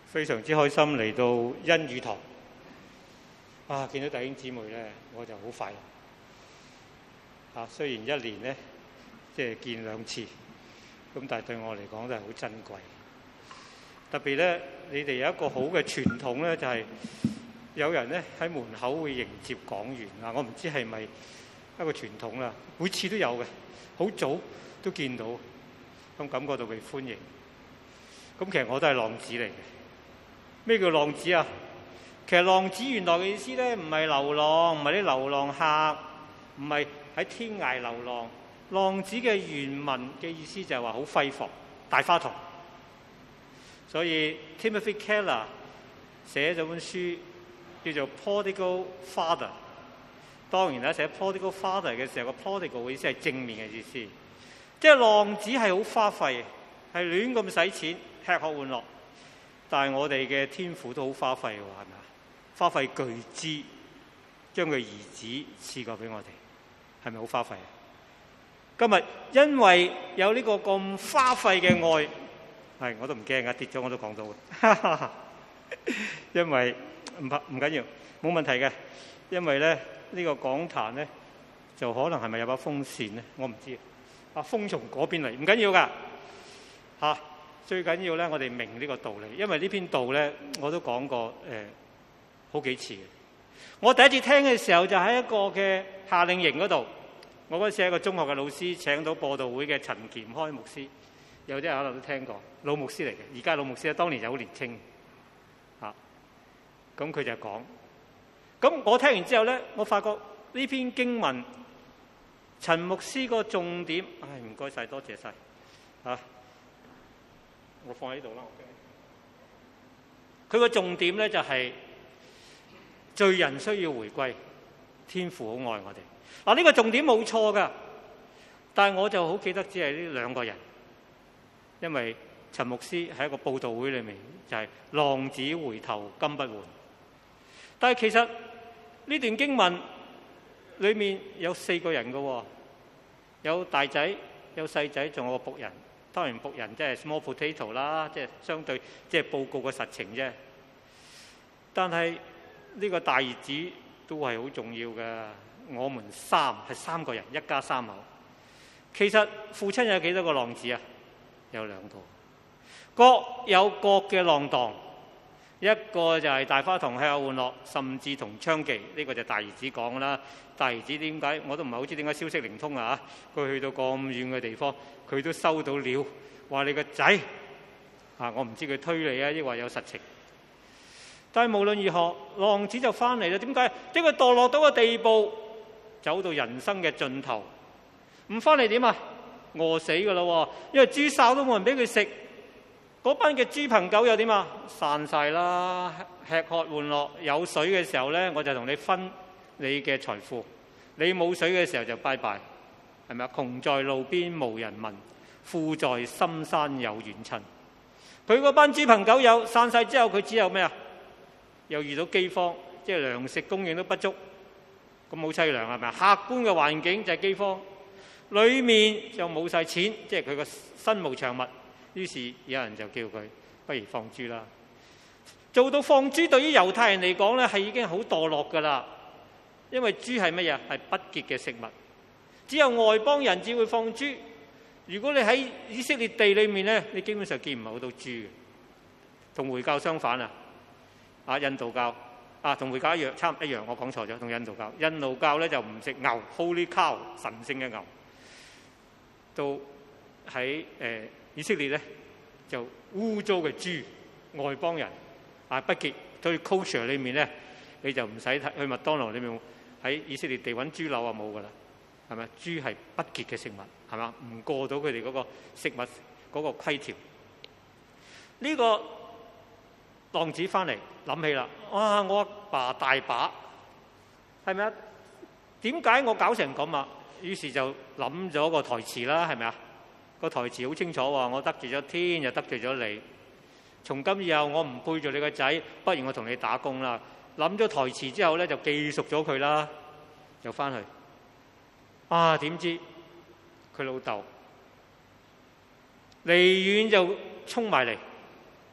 非常之開心嚟到恩語堂啊！見到弟兄姊妹咧，我就好快樂啊！雖然一年咧即係見2次，咁但係對我嚟講都係好珍貴。特別咧，你哋有一個好嘅傳統咧，就係有人咧喺門口會迎接講員啊！我唔知係咪一個傳統啦，每次都有嘅，好早都見到，咁感覺到被歡迎。咁其實我都係浪子嚟嘅。咩叫浪子啊？其實浪子原來嘅意思咧，唔係流浪，唔係啲流浪客，唔係喺天涯流浪。浪子嘅原文嘅意思就係話好揮霍，大花筒。所以 Timothy Keller 寫咗本書叫做 Prodigal Father。當然啦，寫 Prodigal Father 嘅時候，個 Prodigal 嘅意思係正面嘅意思，即係浪子係好花費，係亂咁使錢，吃喝玩樂。但係我哋嘅天父都好花費喎，係咪啊？花費巨資，將佢兒子賜過俾我哋，係咪好花費啊？今日因為有呢個咁花費嘅愛，係我都唔驚㗎，跌咗我都講到嘅。因為唔緊要，冇問題嘅。因為咧呢個講壇咧就可能係咪有把風扇咧？我唔知啊，風從嗰邊嚟，唔緊要㗎嚇。最緊要咧，我哋明呢個道理，因為呢篇道咧，我都講過好幾次嘅。我第一次聽嘅時候就喺一個嘅夏令營嗰度，我嗰時係一個中學嘅老師，請到播道會嘅陳儉開牧師，有啲人可能都聽過，老牧師嚟嘅，而家老牧師咧，當年就好年青嚇。咁佢就講，咁我聽完之後咧，我發覺呢篇經文陳牧師個重點，唔該晒，多謝晒嚇。我放喺呢度啦。佢個重點咧就係罪人需要回歸，天父好愛我哋。嗱，呢個重點冇錯噶，但係我就好記得只係呢2個人，因為陳牧師喺一個佈道會裏面就係浪子回頭金不換。但係其實呢段經文裏面有4個人噶，有大仔，有細仔，仲有個僕人。當然僕人即係 small potato 啦，即係相對即係報告個實情啫。但係呢個大兒子都係好重要嘅。我們係3個人，一家3口。其實父親有幾多個浪子啊？有2個，各有各嘅浪蕩。一個就係大花筒吃喝玩樂，甚至同娼妓。呢個就大兒子講啦。大兒子點解我都唔係好知點解消息靈通啊？佢去到咁遠嘅地方，佢都收到料，話你個仔啊，我唔知佢推理啊，抑或有實情。但係無論如何，浪子就翻嚟啦。點解？因為墮落到個地步，走到人生嘅盡頭，唔翻嚟點啊？餓死㗎啦！因為豬潲都冇人俾佢食。嗰班嘅豬朋狗友點啊？散晒啦，吃喝玩樂。有水嘅時候咧，我就同你分你嘅財富；你冇水嘅時候就拜拜，係咪啊？窮在路邊無人問，富在深山有遠親。佢嗰班豬朋狗友散晒之後，佢只有咩啊？又遇到饑荒，即係糧食供應都不足，咁好凄涼係咪啊？客觀嘅環境就係饑荒，裡面就冇晒錢，即係佢個身無長物。於是有人就叫佢不如放豬啦。做到放豬對於猶太人嚟講咧，係已經好墮落㗎啦。因為豬係乜嘢？係不潔嘅食物，只有外邦人至會放豬。如果你喺以色列地裏面咧，你基本上見唔係好多豬嘅。同回教相反啊，印度教啊，同回教一樣，我講錯咗，同印度教。印度教咧就唔食牛 ，Holy cow 神聖嘅牛。到喺以色列咧就污糟嘅豬，外邦人啊不潔。所以 culture 裏面咧，你就唔使去麥當勞裏面喺以色列地揾豬柳啊，冇噶啦，係咪？豬係不潔嘅食物，係嘛？唔過到佢哋嗰個食物嗰個規條。呢個浪子翻嚟諗起啦，哇！我阿爸大把，係咪啊？點解我搞成咁啊？於是就諗咗個台詞啦，係咪啊？個台詞好清楚喎，我得罪咗天，又得罪咗你。從今以後，我唔配做你個仔，不如我同你打工啦。諗咗台詞之後咧，就記熟咗佢啦，就翻去。啊，點知佢老豆離遠就衝埋嚟，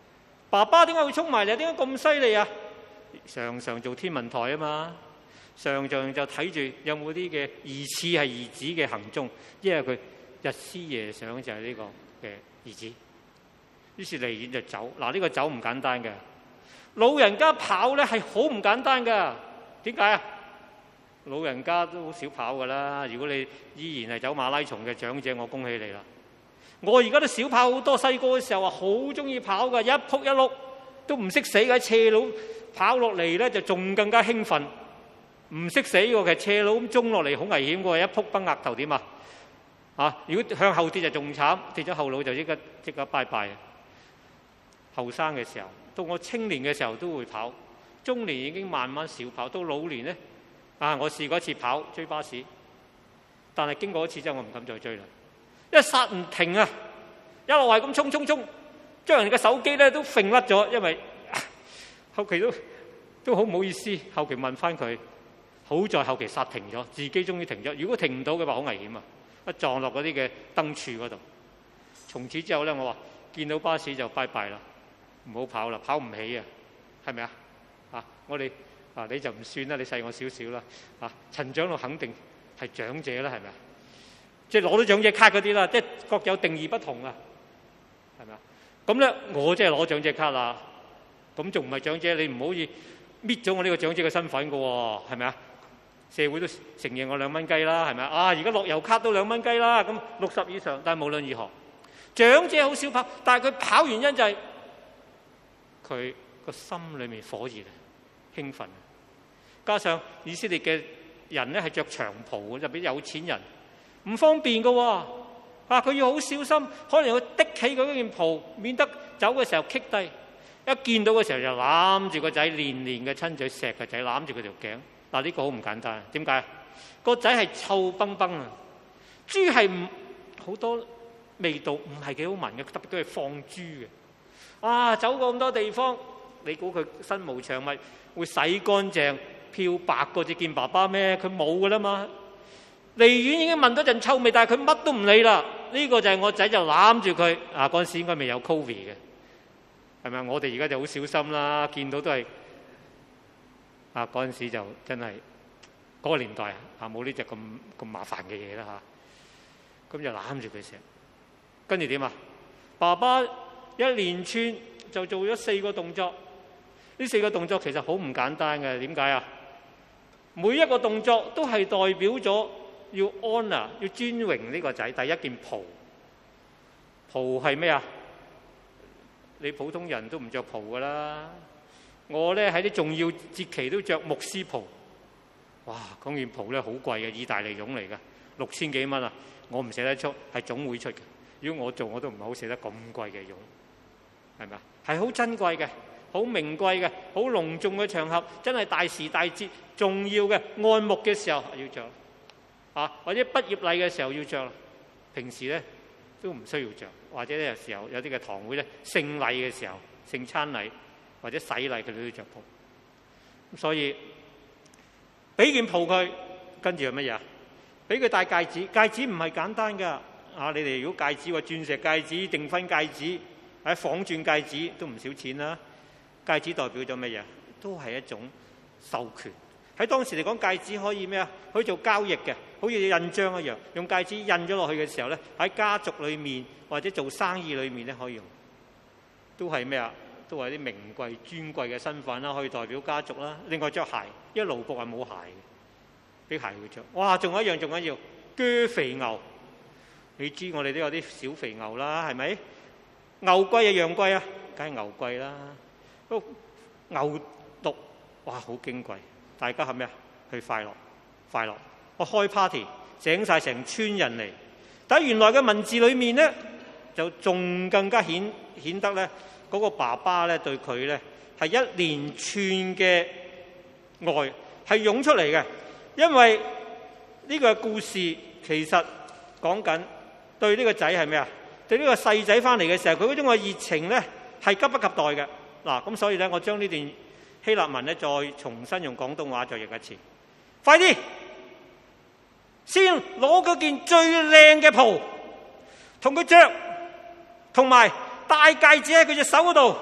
爸爸點解會衝埋嚟？點解咁犀利啊？常常做天文台啊嘛，常常就睇住有冇啲嘅疑似係兒子嘅行蹤，因為佢日思夜想就係呢個嘅兒子。於是離遠就走。嗱，呢個走唔簡單嘅，老人家跑咧係好唔簡單噶。點解啊？老人家都好少跑噶啦。如果你依然係走馬拉松嘅長者，我恭喜你啦。我而家都少跑好多，細個嘅時候啊，好中意跑噶，一仆一碌都唔識死嘅，斜路跑落嚟咧就仲更加興奮，唔識死喎。其實斜路咁衝落嚟好危險喎，一仆崩額頭點啊？啊！如果向後跌就仲慘，跌咗後腦就即刻拜拜。後生嘅時候，到我青年嘅時候都會跑，中年已經慢慢少跑，到老年咧我試過一次跑追巴士，但係經過一次之後我唔敢再追啦。一剎唔停啊！一路係咁衝，將人嘅手機咧都揈甩咗，因為後期都好唔好意思。後期問翻佢，好在後期剎停咗，自己終於停咗。如果停唔到嘅話，好危險啊！一撞落嗰啲嘅燈柱嗰度。從此之後咧，我話見到巴士就拜拜啦，唔好跑啦，跑唔起啊，係咪啊？我哋你就唔算啦，你細我少少啦。陳長老肯定係長者啦，係咪啊？即係攞到長者卡嗰啲啦，即係各有定義不同啊，係咪啊？咁咧，我即係攞長者卡啦，咁仲唔係長者？你唔可以搣咗我呢個長者嘅身份㗎喎，係咪啊？社會都承認我2蚊雞啦，係咪啊？而家樂悠卡都2蚊雞啦，咁60以上。但係無論如何，長者好少跑，但係佢跑原因就係佢個心裏面火熱啊，興奮。加上以色列嘅人咧係着長袍嘅，特別有錢人。唔方便㗎喎，佢要好小心，可能要的起嗰件袍，免得走嘅時候棘低。一見到嘅時候就攬住個仔，連連嘅親嘴錫個仔，攬住佢條頸。呢個好唔簡單。點解？個仔係臭崩崩啊！豬係好多味道，唔係幾好聞嘅，特別都係放豬嘅。走過咁多地方，你估佢身無長物會洗乾淨漂白過至見爸爸咩？佢冇㗎啦嘛。離遠已經聞到陣臭味，但係佢乜都唔理啦。呢個就係我仔，就攬住佢。嗰陣時應該未有 Covid 嘅，係咪？我哋而家就好小心啦，見到都係嗰陣時就真係嗰個年代冇呢隻咁麻煩嘅嘢啦嚇。咁就攬住佢錫，跟住點啊？爸爸一連串就做咗4個動作。呢4個動作其實好唔簡單嘅。點解啊？每一個動作都係代表咗要 honor， 要尊榮呢個仔。第一件袍，袍係咩啊？你普通人都唔着袍噶啦。我咧喺啲重要節期都着牧師袍。哇！嗰件袍咧好貴嘅，意大利絨嚟嘅，6000幾蚊啊！我唔捨得出，係總會出嘅。如果我做，我都唔係好捨得咁貴嘅絨，係咪啊？係好珍貴嘅，好名貴嘅，好隆重嘅場合，真係大時大節重要嘅按牧嘅時候要着。或者畢業禮嘅時候要着，平時咧都唔需要着。或者有時候有啲嘅堂會咧，聖禮嘅時候、聖餐禮或者洗禮，佢哋都要着袍。咁所以俾件袍佢，跟住係乜嘢啊？俾佢戴戒指，戒指唔係簡單噶。你哋如果戒指話鑽石戒指、訂婚戒指、仿鑽戒指都唔少錢啦。戒指代表咗乜嘢？都係一種授權。喺當時嚟講，戒指可以咩啊？可以做交易嘅，好似印章一樣，用戒指印咗落去嘅時候咧，喺家族裏面或者做生意裏面咧可以用，都係咩啊？都係啲名貴尊貴嘅身份啦，可以代表家族啦。另外着鞋，因為奴僕係冇鞋嘅，俾鞋佢着。哇！仲有一樣，仲緊要鋸肥牛。你知我哋都有啲小肥牛啦，係咪？牛貴啊，羊貴啊，梗係牛貴啦。不過牛犢，哇，好矜貴。大家係咩啊？去快樂，我開 party， 整晒成村人嚟。但係原來嘅文字裏面咧，就仲更加顯得咧，嗰個爸爸咧對佢咧係一連串嘅愛係湧出嚟嘅。因為呢個故事其實講緊對呢個仔係咩啊？對呢個細仔翻嚟嘅時候，佢嗰種嘅熱情咧係急不及待嘅。咁所以咧，我將呢段希臘文咧再重新用廣東話再譯一次。快啲，先攞嗰件最靚嘅袍同佢着，同埋戴戒指喺佢隻手嗰度，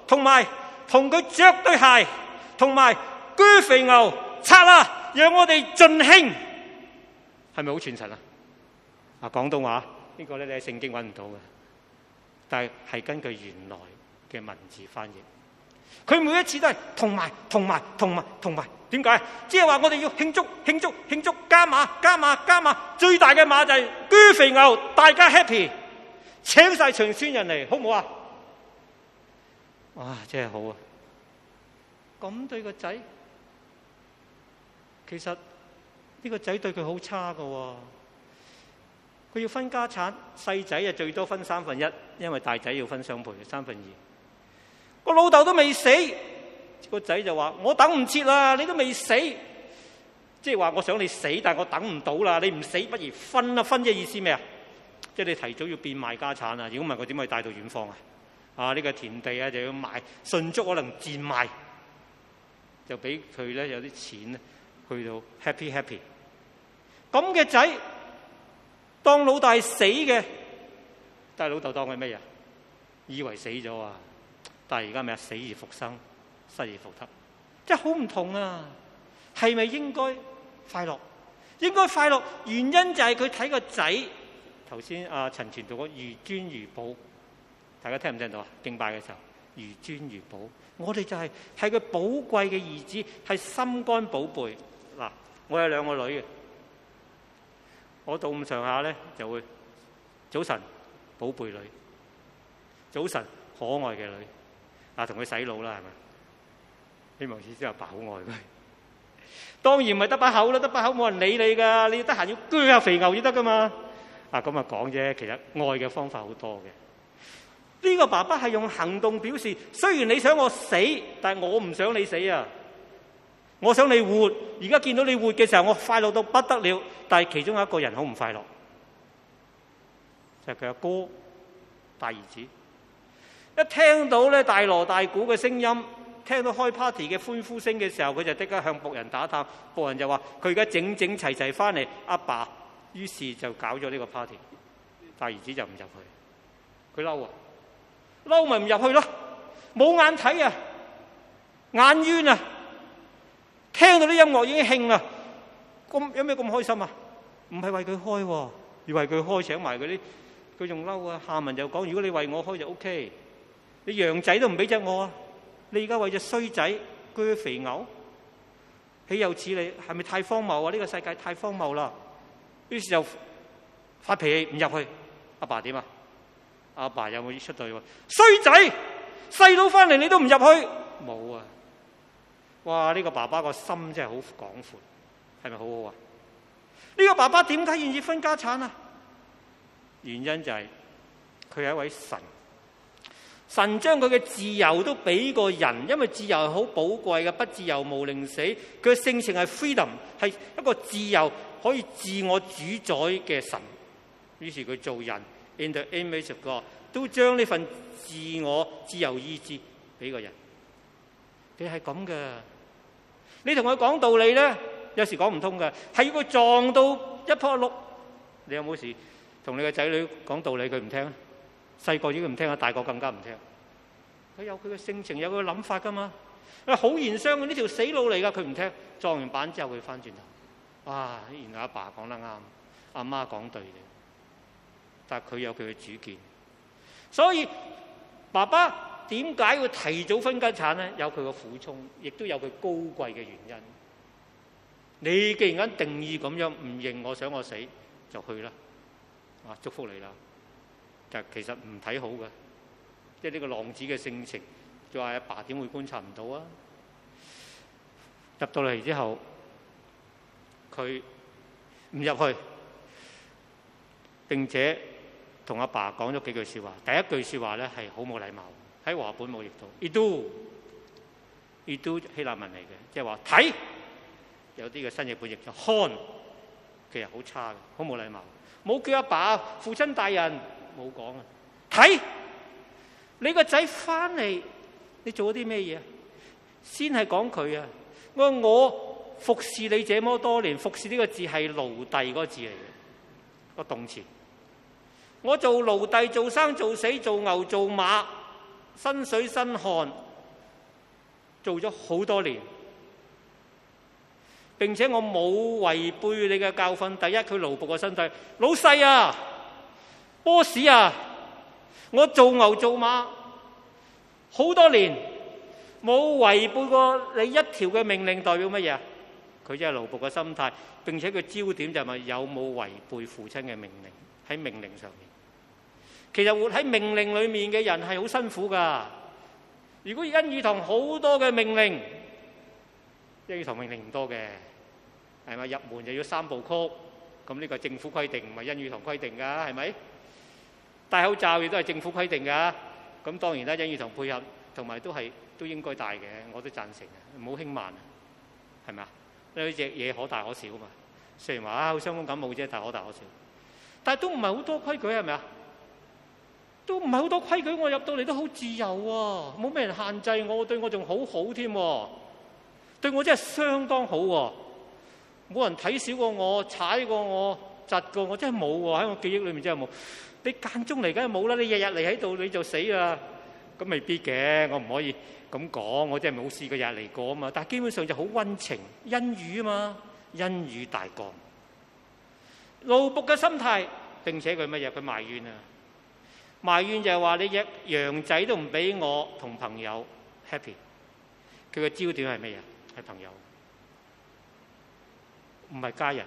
同埋同佢着對鞋，同埋鋸肥牛，拆啦，讓我哋盡興。係咪好傳神啊？廣東話呢個咧，你喺聖經揾唔到嘅，但係根據原來嘅文字翻譯。佢每一次都係同埋，點解？即係話我哋要慶祝，加碼，最大嘅碼就係鋸肥牛，大家 happy， 請晒長孫人嚟，好唔好啊？哇，真係好啊！咁對個仔，其實呢個仔對佢好差噶喎。佢要分家產，細仔啊最多分1/3，因為大仔要分雙倍，2/3。個老豆都未死，個仔就話：我等唔切啦，你都未死，即係話我想你死，但係我等唔到啦。你唔死，不如分啦。分嘅意思咩啊？即係你提早要變賣家產啊！如果唔係，我點可以帶到遠方啊？呢個田地啊就要賣，迅速可能賤賣，就俾佢咧有啲錢咧去到 happy。咁嘅仔當老大死嘅，但係老豆當佢咩啊？以為死咗啊！但係而家咩啊？死而復生，失而復得，即係好唔同啊！係咪應該快樂？應該快樂，原因就係佢睇個仔。頭先阿陳傳道講如尊如寶，大家聽唔聽到啊？敬拜嘅時候如尊如寶，我哋就係佢寶貴嘅兒子，係心肝寶貝。嗱，我有2個女嘅，我到咁上下咧就會早晨寶貝女，早晨可愛嘅女。同佢洗腦啦，係咪？希望意思係爸好愛佢。當然唔係得把口啦，得把口冇人理你噶。你得閒要鋸下肥牛先得噶嘛。咁講啫，其實愛嘅方法好多嘅。呢個爸爸係用行動表示，雖然你想我死，但係我唔想你死啊！我想你活。而家見到你活嘅時候，我快樂到不得了。但係其中有一個人好唔快樂，就係佢阿哥大兒子。一聽到咧大鑼大鼓嘅聲音，聽到開 party 嘅歡呼聲嘅時候，佢就即刻向僕人打探。僕人就話：佢而家整齊翻嚟，阿爸。於是就搞咗呢個 party。大兒子就唔入去，佢嬲啊！嬲咪唔入去咯，冇眼睇啊，眼冤啊！聽到啲音樂已經興啦，咁有咩咁開心啊？唔係為佢開喎，而為佢開請埋嗰啲，佢仲嬲啊！下文就講：如果你為我開就 OK。你羊仔都唔俾隻我啊！你而家為隻衰仔鋸肥牛，豈有此理？係咪太荒謬啊？呢個世界太荒謬啦！於是就發脾氣唔入去。阿爸點啊？阿爸有冇出對喎？衰仔，細佬翻嚟你都唔入去？冇啊！哇！呢個爸爸個心真係好廣闊，係咪好好啊？呢個爸爸點解願意分家產啊？原因就係佢係一位神。神將佢嘅自由都俾個人，因為自由係好寶貴嘅，不自由無寧死。佢嘅性情係 freedom， 係一個自由可以自我主宰嘅神。於是佢做人 in the image of God， 都將呢份自我自由意志俾個人。佢係咁嘅。你同佢講道理咧，有時講唔通嘅，係要佢撞到一仆一碌。你有冇時同你嘅仔女講道理佢唔聽？細個已經唔聽，大個更加唔聽。佢有佢嘅性情，有佢嘅諗法噶嘛。好言相呢條死路嚟噶，佢唔聽。撞完板之後佢翻轉頭，哇！原來阿爸講得啱，阿媽講對嘅。但係佢有佢嘅主見，所以爸爸點解會提早分家產咧？有佢嘅苦衷，亦都有佢高貴嘅原因。你既然間定義咁樣唔認我，想我死就去啦。祝福你啦。但其實唔睇好嘅，即係呢個浪子嘅性情，就話阿爸點會觀察唔到啊？入到嚟之後，佢唔入去，並且同阿爸講咗幾句説話。第一句説話咧係好冇禮貌，喺和合本冇譯到。Idou 希臘文嚟嘅，即係話睇。有啲嘅新譯本譯就看，其實好差嘅，好冇禮貌，冇叫阿爸父親大人。冇講啊！睇你個仔翻嚟，你做咗啲咩嘢？先係講佢啊！我服侍你這麼多年，服侍呢個字係奴隸嗰個字嚟嘅，個動詞。我做奴隸，做生做死，做牛做馬， 身水身汗做咗好多年，並且我冇違背你嘅教訓。第一，佢奴僕嘅心態，老細啊，boss 啊，我做牛做馬好多年，冇違背過你一條嘅命令，代表乜嘢？佢真係奴僕嘅心態，並且佢焦點就係咪有冇違背父親嘅命令，喺命令上面。其實活喺命令裏面嘅人係好辛苦㗎。如果恩語堂好多嘅命令，恩語堂命令唔多嘅，係咪？入門就要3部曲，咁呢個政府規定，唔係恩語堂規定㗎，係咪？戴口罩亦都係政府規定㗎。咁當然啦，恩語堂配合同埋都應該戴嘅，我都贊成嘅，唔好輕慢，係咪啊？呢隻嘢可大可小嘛。雖然話好傷風感冒啫，但係可大可小。但係都唔係好多規矩，係咪啊？都唔係好多規矩，我入到嚟都好自由喎，冇咩人限制我，對我仲好好添，對我真係相當好喎，冇人睇小過我、踩過我、窒過我，真係冇喎，喺我記憶裏面真係冇。你間中嚟梗係冇啦，你日日嚟喺度你就死啦，咁未必嘅，我唔可以咁講，我真係冇試過日日嚟過啊嘛。但係基本上就好溫情、恩語啊嘛，恩語大降。奴僕嘅心態，並且佢乜嘢？佢埋怨啊！埋怨就係話你隻羊仔都唔俾我同朋友 happy， 佢嘅焦點係咩嘢？係朋友，唔係家人。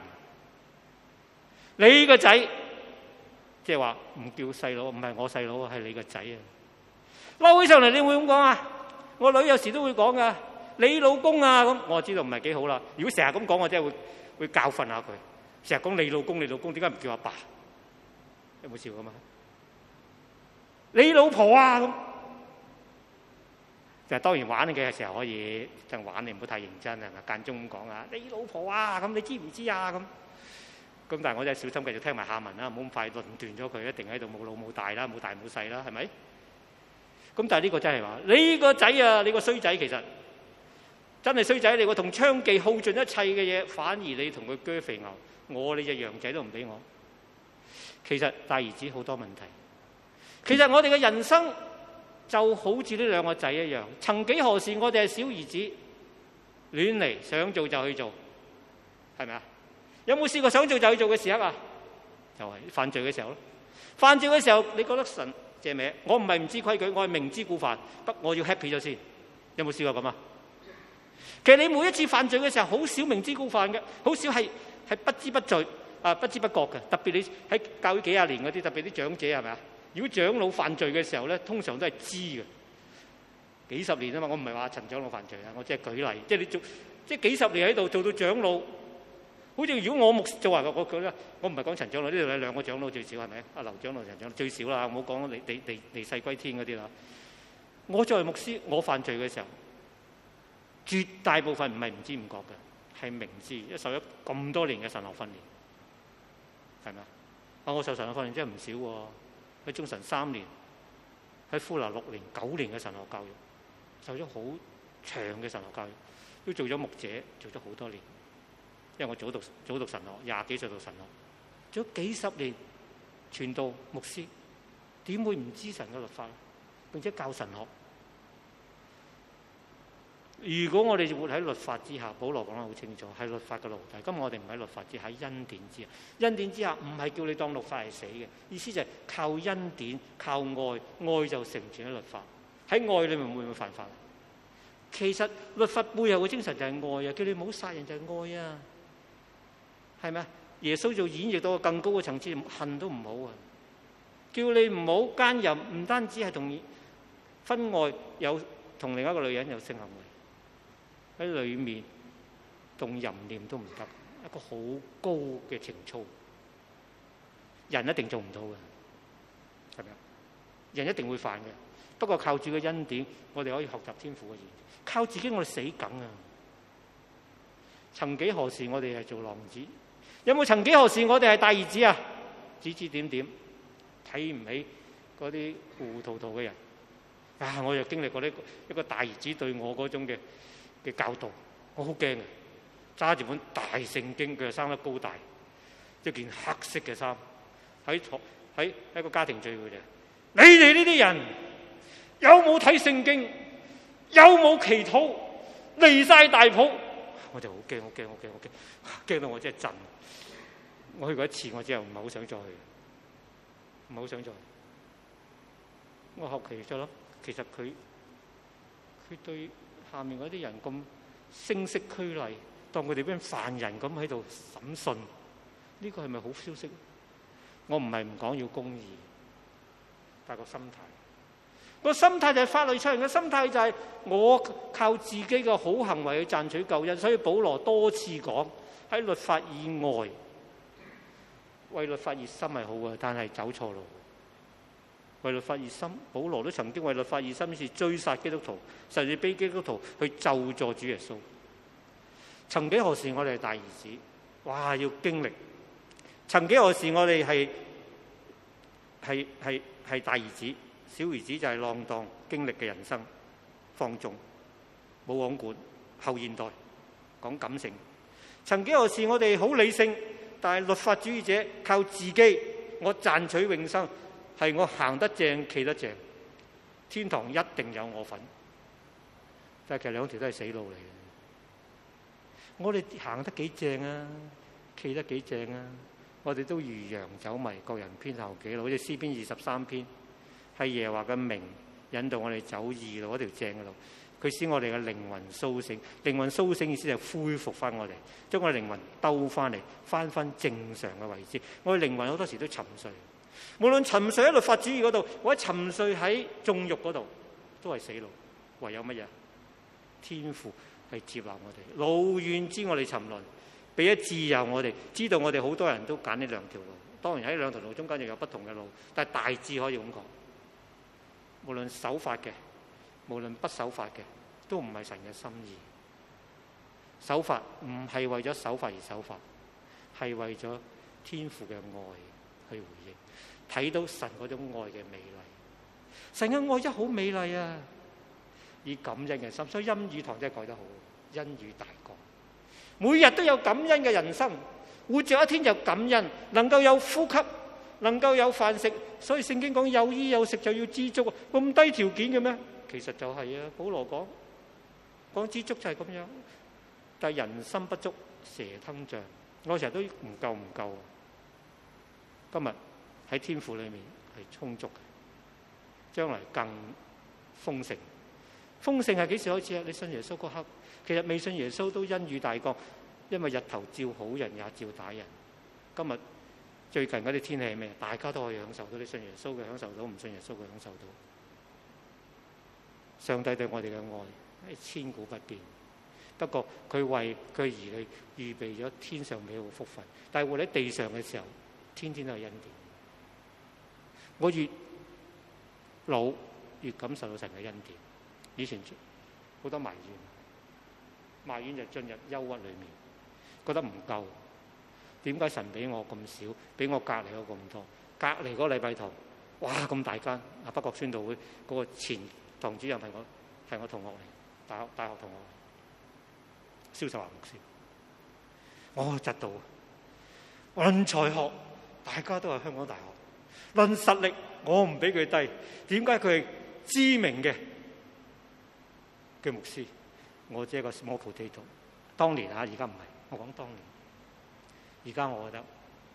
你個仔即係話唔叫細佬，唔係我細佬，係你個仔啊！嬲起上嚟你會咁講啊？我女有時都會講噶，你老公啊咁，我知道唔係幾好啦。如果成日咁講，我真係會教訓下佢。成日講你老公，你老公，點解唔叫阿爸？有冇笑噶嘛？你老婆啊咁，就當然玩嘅時候可以就玩，你唔好太認真係咪？間中咁講啊，你老婆啊咁，你知唔知啊咁？咁但係我真係小心繼續聽埋下文啦，唔好咁快論斷咗佢，一定喺度冇老冇大啦，冇大冇細啦，係咪？咁但係呢個真係話你個仔啊，你個衰仔其實真係衰仔嚟，我同娼妓耗盡一切嘅嘢，反而你同佢鋸肥牛，我你隻羊仔都唔俾我。其實大兒子好多問題。其實我哋嘅人生就好似呢兩個仔一樣，曾幾何時我哋係小兒子，亂嚟想做就去做，係咪啊？有冇試過想做就去做嘅時刻啊？就係犯罪嘅時候咯。犯罪嘅時候，你覺得神借咩？我唔係唔知規矩，我係明知故犯，不我要 happy 咗先。有冇試過咁啊？其實你每一次犯罪嘅時候，好少明知故犯嘅，好少係不知不罪啊，不知不覺嘅。特別你喺教會幾廿年嗰啲，特別啲長者係咪啊？如果長老犯罪嘅時候咧，通常都係知嘅。幾十年啊嘛，我唔係話陳長老犯罪啊，我只係舉例。即係你做，即係幾十年喺度做到長老，好似如果我牧做啊，我覺得我唔係講陳長老，呢度有兩個長老最少係咪？阿劉長老、陳長老最少啦，唔好講離世歸天嗰啲啦。我作為牧師，我犯罪嘅時候，絕大部分唔係唔知唔覺嘅，係明知，因為受咗咁多年嘅神學訓練，係咪啊？我受神學訓練真係唔少喎。喺中神3年，喺呼羅6年、9年嘅神學教育，受咗好長嘅神學教育，都做咗牧者，做咗好多年。因為我早讀神學，20幾歲讀神學，做咗幾十年傳道牧師，點會唔知神嘅律法？並且教神學。如果我哋活喺律法之下，保羅講得好清楚，係律法嘅奴隸。今日我哋唔喺律法之下，喺恩典之下。恩典之下唔係叫你當律法係死嘅，意思就係靠恩典、靠愛，愛就成全咗律法。喺愛裏面會唔會犯法？其實律法背後嘅精神就係愛啊，叫你唔好殺人就係愛啊，係咪啊？耶穌就演繹到更高嘅層次，恨都唔好啊，叫你唔好奸淫，唔單止係同婚外有同另一個女人有性行為。喺裏面動淫念都唔得，一個好高嘅情操，人一定做唔到嘅，係咪啊？人一定會犯嘅，不過靠住個恩典，我哋可以學習天父嘅言。靠自己我哋死梗啊！曾幾何時我哋係做浪子？有冇曾幾何時我哋係大兒子啊？指指點點，睇唔起嗰啲糊糊塗塗嘅人啊！我就經歷過呢一個大兒子對我嗰種嘅教導，我好驚啊！揸住本大聖經，佢又生得高大，一件黑色嘅衫，喺個家庭聚會嚟。你哋呢啲人有冇睇聖經？有冇祈禱？離晒大譜，我就好驚，驚到我真係震。我去過一次，我之後唔係好想再去，唔係好想再去。我學期咗咯，其實佢對下面嗰啲人咁聲色俱厲，當佢哋俾犯人咁喺度審訊，呢個係咪好消息？我唔係唔講要公義，但係個心態就係法利賽人嘅心態，就係我靠自己嘅好行為去賺取救恩。所以保羅多次講喺律法以外，為律法熱心係好嘅，但係走錯路。為律法熱心，保羅都曾經為律法熱心，是追殺基督徒，甚至逼基督徒去咒詛主耶穌。曾幾何時我哋係大兒子，哇！要經歷。曾幾何時我哋係大兒子，小兒子就係浪蕩經歷嘅人生，放縱冇王管，後現代講感性。曾幾何時我哋好理性，但係律法主義者靠自己，我賺取永生，係我行得正企得正，天堂一定有我份。但係其實兩條都係死路嚟嘅。我哋行得幾正啊，企得幾正啊，我哋都如羊走迷，各人偏行己路。好似詩篇23篇，係耶和華嘅名引導我哋走義路，嗰條正嘅路。佢使我哋嘅靈魂甦醒，靈魂甦醒意思就恢復翻我哋，將我哋靈魂兜翻嚟，翻正常嘅位置。我哋靈魂好多時都沉睡，無論沉睡喺律法主義嗰度，或者沉睡喺縱慾嗰度，都係死路。唯有乜嘢？天父係接納我哋，路遠知我哋沉淪，俾咗自由我哋，知道我哋好多人都揀呢兩條路。當然喺兩條路中間又有不同嘅路，但係大致可以咁講。無論守法嘅，無論不守法嘅，都唔係神嘅心意。守法唔係為咗守法而守法，係為咗天父嘅愛去回應，睇到神嗰種愛嘅美麗。神嘅愛真係好美麗啊！以感恩嘅心，所以恩語堂真係改得好，恩語大講。每日都有感恩嘅人生，活着一天就感恩，能夠有呼吸，能夠有飯食。所以聖經講有衣有食就要知足，咁低條件嘅咩？其實就係啊，保羅講知足就係咁樣。但係人心不足，蛇吞象，我成日都唔夠。今日喺天父裏面係充足嘅，將來更豐盛。豐盛係幾時開始啊？你信耶穌嗰刻，其實未信耶穌都恩雨大降，因為日頭照好人也照打人。今日最近嗰啲天氣係咩？大家都可以享受到，你信耶穌嘅享受到，唔信耶穌嘅享受到。上帝對我哋嘅愛係千古不變，不過佢為佢兒女預備咗天上美好嘅福分，但係活喺地上嘅時候，天天都係恩典。我越老越感受到神嘅恩典。以前好多埋怨就進入憂鬱裏面，覺得唔夠。點解神俾我咁少，俾我隔離咗咁多？隔離嗰個禮拜堂，哇咁大間！啊，北角宣道會嗰個前堂主任係我同學嚟，大學同學，蕭秀華牧師。我窒到，論才學大家都係香港大學，論實力我唔比佢低。點解佢係知名嘅牧師？我只係個 small potato。當年而家唔係，我講當年。而家我覺得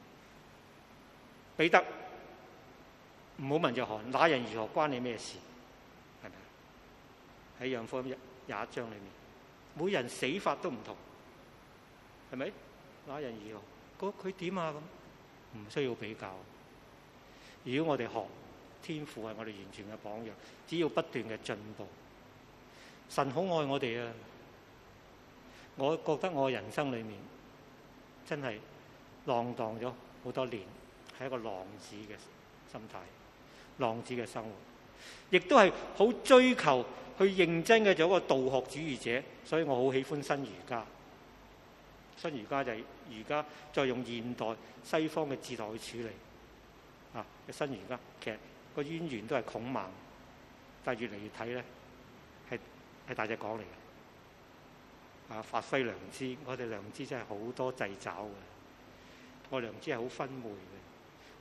彼得唔好問約翰，那人如何關你咩事？係咪？喺約翰福音21章裏面，每人死法都唔同，係咪？那人如何？佢點啊？咁唔需要比較。如果我哋學天父係我哋完全嘅榜樣，只要不斷嘅進步。神好愛我哋啊！我覺得我人生裏面真係浪蕩咗好多年，係一個浪子嘅心態，浪子嘅生活，亦都係好追求去認真嘅做一個道學主義者，所以我好喜歡新儒家。新儒家就係儒家再用現代西方嘅哲學去處理啊。新儒家其實個淵源都係孔孟，但係越嚟越睇咧係大隻講嚟嘅啊！發揮良知，我哋良知真係好多掣肘嘅。我良知係好分昧嘅，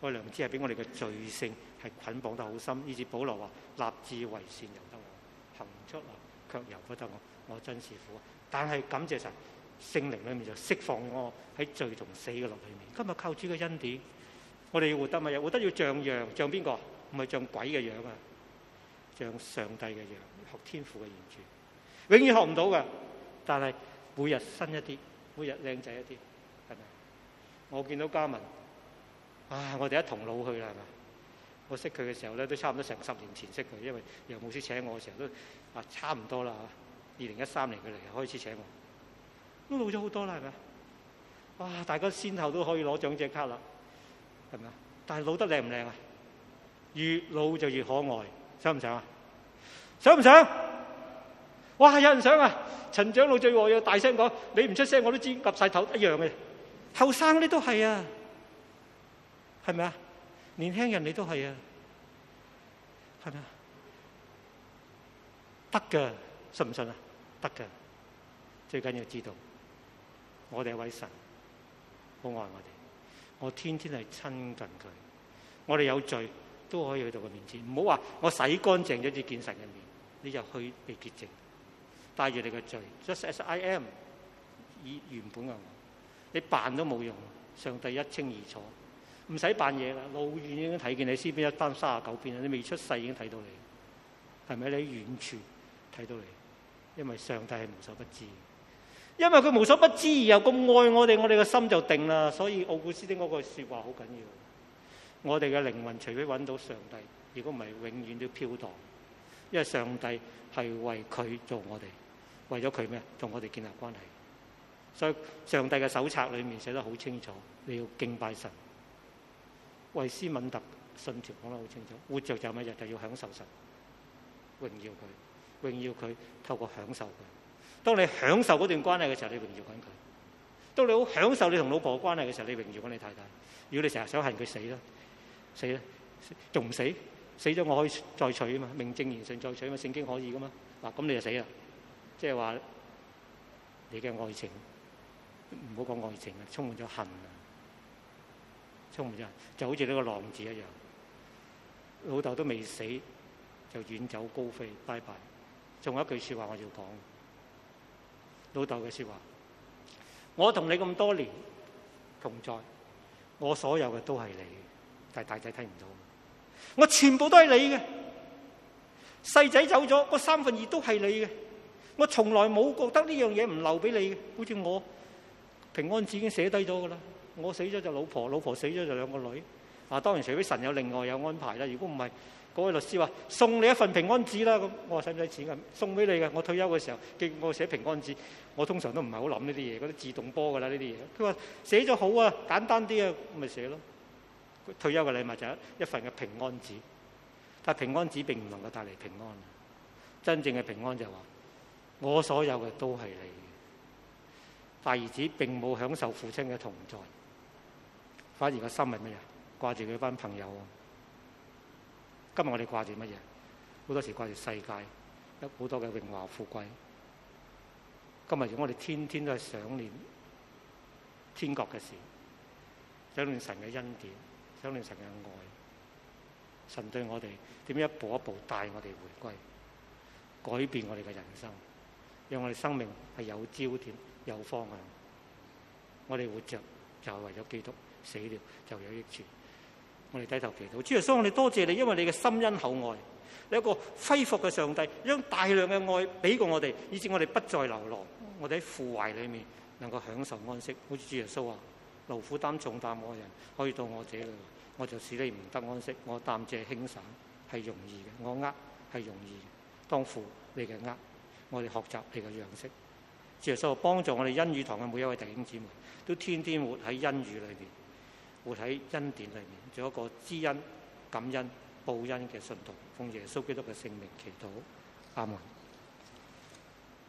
個良知係俾我哋嘅罪性係捆綁得好深，以至保羅話立志為善由得我，行出來卻由不得我真是苦。但係感謝神，聖靈裏面就釋放我喺罪同死嘅律裏面。今日靠主嘅恩典，我哋要活得乜嘢？活得要像羊，像邊個？唔係像鬼嘅樣啊，像上帝嘅樣，學天父嘅言語，永遠學唔到噶。但係每日新一啲，每日靚仔一啲，係咪？我見到嘉文，我哋一同老去啦，係咪？我識佢嘅時候咧，都差唔多成10年前識佢，因為楊牧師請我嘅時候都差唔多啦嚇。2013年佢嚟開始請我，都老咗好多啦，係咪？哇！大家先後都可以攞長者卡啦，係咪啊？但係老得靚唔靚啊？越老就越可愛，想唔想啊？想唔想？哇！有人想啊！陳長老最和要大聲講，你唔出聲我都知，岌晒頭一樣嘅。後生你都係啊，係咪啊？年輕人你都係啊，係咪啊？得㗎，信唔信啊？得㗎，最緊要知道，我哋有位神好愛我哋，我天天係親近佢，我哋有罪都可以去到佢面前。唔好話我洗乾淨咗至見神嘅面，你就去被潔淨，帶住你嘅罪 ，just as I am， 以原本嘅我，你扮都冇用，上帝一清二楚，唔使扮嘢啦，老遠已經睇見你詩篇139篇，你未出世已經睇到你，係咪？你喺遠處睇到你，因為上帝係無所不知，因為佢無所不知而又咁愛我哋，我哋嘅心就定啦。所以奧古斯丁嗰句説話好緊要，我哋嘅靈魂除非揾到上帝，如果唔係永遠都飄蕩，因為上帝係為佢做我哋，為咗佢咩？同我哋建立關係。所以上帝嘅手冊裏面寫得好清楚，你要敬拜神。衛斯敏特信條講得好清楚，活着就係乜嘢？就要享受神，榮耀佢，榮耀佢透過享受佢。當你享受嗰段關係嘅時候，你榮耀緊佢；當你好享受你同老婆關係嘅時候，你榮耀緊你太太。如果你成日想恨佢死啦，死啦，仲唔死？死咗我可以再娶啊嘛，名正言順再娶啊嘛，聖經可以噶嘛。嗱，咁你就死啦，即係話你嘅愛情唔好講愛情啊，充滿咗恨啊，充滿咗恨，就好似呢個浪子一樣，老豆都未死就遠走高飛，拜拜。仲有一句説話我要講，老豆嘅説話：我同你咁多年同在，我所有嘅都係你，但係大仔睇唔到。我全部都係你嘅，細仔走咗，嗰2/3都係你嘅。我從來冇覺得呢樣嘢唔留俾你嘅，好似我平安紙已經寫低咗噶啦。我死咗就老婆，老婆死咗就2個女。當然除非神有另外有安排啦。如果唔係，嗰位律師話送你一份平安紙啦。咁我話使唔使錢㗎？送俾你嘅。我退休嘅時候叫我寫平安紙，我通常都唔係好諗呢啲嘢，嗰啲自動波噶啦呢啲嘢。佢話寫咗好啊，簡單啲啊，咪寫咯。退休嘅禮物就係一份嘅平安紙，但係平安紙並唔能夠帶嚟平安。真正嘅平安就係話，我所有嘅都係你。大兒子並冇享受父親嘅同在，反而個心係乜嘢？掛住佢班朋友。今日我哋掛住乜嘢？好多時掛住世界，有好多嘅榮華富貴。今日我哋天天都係想念天國嘅事，想念神嘅恩典，想念神嘅愛。神對我哋點樣一步一步帶我哋回歸，改變我哋嘅人生，讓我哋生命係有焦點、有方向。我哋活着就係為咗基督，死了就有益處。我哋低頭祈禱，主耶穌，我哋多謝你，因為你嘅深恩厚愛，你一個恢復嘅上帝，將大量嘅愛俾過我哋，以致我哋不再流浪，我哋喺父懷裏面能夠享受安息。好似主耶穌話：勞苦擔重擔我嘅人可以到我這裏，我就使你唔得安息。我擔借輕省係容易嘅，我係容易嘅。當負你嘅我哋學習你嘅樣式。主耶穌幫助我哋恩語堂嘅每一位弟兄姊妹，都天天活喺恩語裏邊，活喺恩典裏面，做一個知恩、感恩、報恩嘅信徒。奉耶穌基督嘅聖名祈禱，阿門。